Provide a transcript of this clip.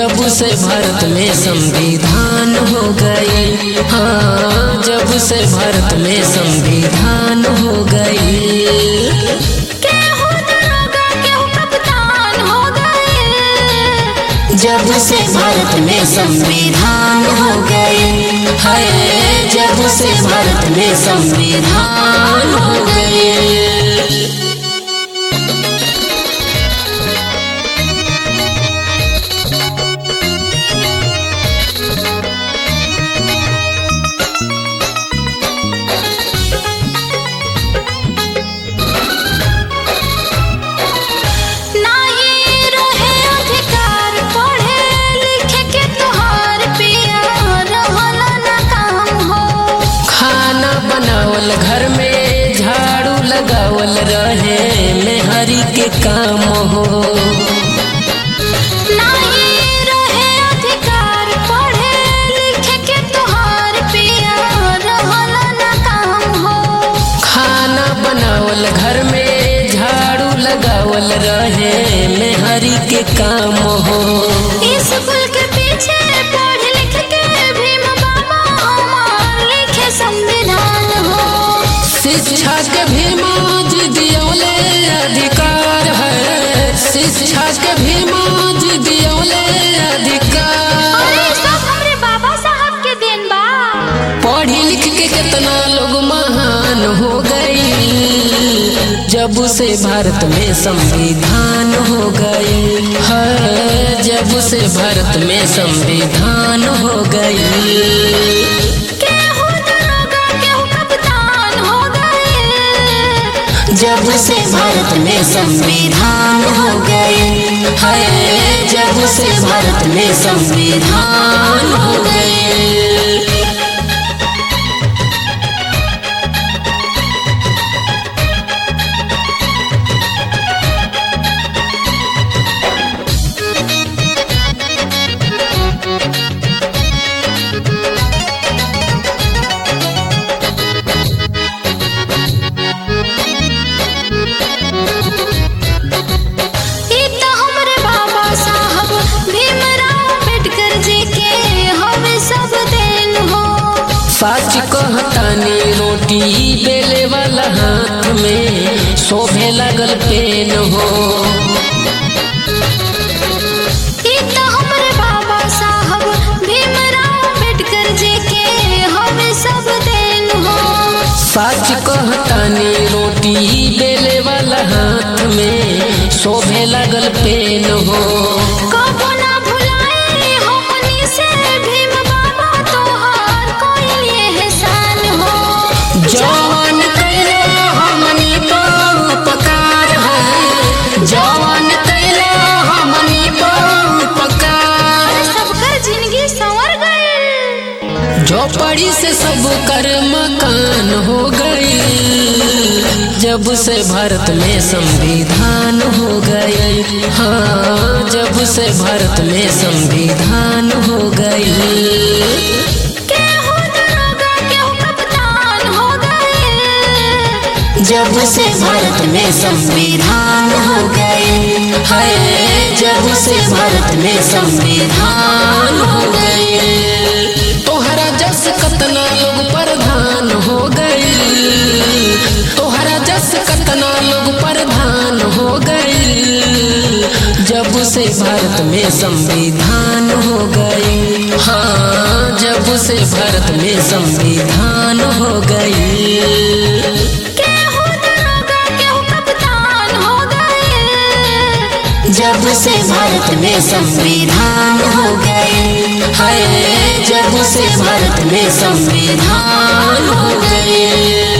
जब से भारत में संविधान हो गई, हाँ जब से भारत में संविधान हो गई। जब से भारत में संविधान हो गई है, जब से भारत में संविधान हो गई। घर में झाड़ू लगावल रहे मेहरी के काम हो, नहीं रहे अधिकार पढ़े लिखे के तोहार पिया रहल ना काम हो। खाना बनावल घर में झाड़ू लगावल रहे मेहरी के काम हो। स्कूल के पीछे पढ़ लिख के भीम बाबा हमार लिखे संविधान हो। शिक्षा के भीमाज दियोले अधिकार है, शिक्षा के भीमाज दियोले अधिकार। अरे सब हमरे बाबा साहब के देन बा। पढ़ी लिख के कितना लोग महान हो गई, जब से भारत में संविधान हो गई है, जब से भारत में संविधान हो गई। जब से भारत में संविधान हो गई है, जब से भारत में संविधान हो गई। सच कहतानी रोटी बेले वाला हाथ में शोभे लगल पेन हो। हमरे बाबा साहब भीमराव अम्बेडकर जी के हमें सब देन हो। सच कहतानी रोटी बेले वाला हाथ में शोभे लगल पेन हो। कबो ना भुलाए हमनी से भीम बाबा तोहार कोई एहसान हो। जवान कैला हमनी को उपकार है, जवान कैला हमनी को उपकार। सबकर जिंदगी संवर गई, झोपड़ी से सब कर मकान हो गई। जब से भारत में संविधान हो गई, हाँ जब से भारत में संविधान हो गई। जब से भारत में संविधान हो गई है, जब से भारत में संविधान हो गई। तोहरा जस कतना लोग प्रधान हो गई, तोहरा जस कतना लोग प्रधान हो गई। जब से भारत में संविधान हो गई, हाँ जब से भारत में संविधान हो गई। जब से भारत में संविधान हो गई है, जब से भारत में संविधान हो गई।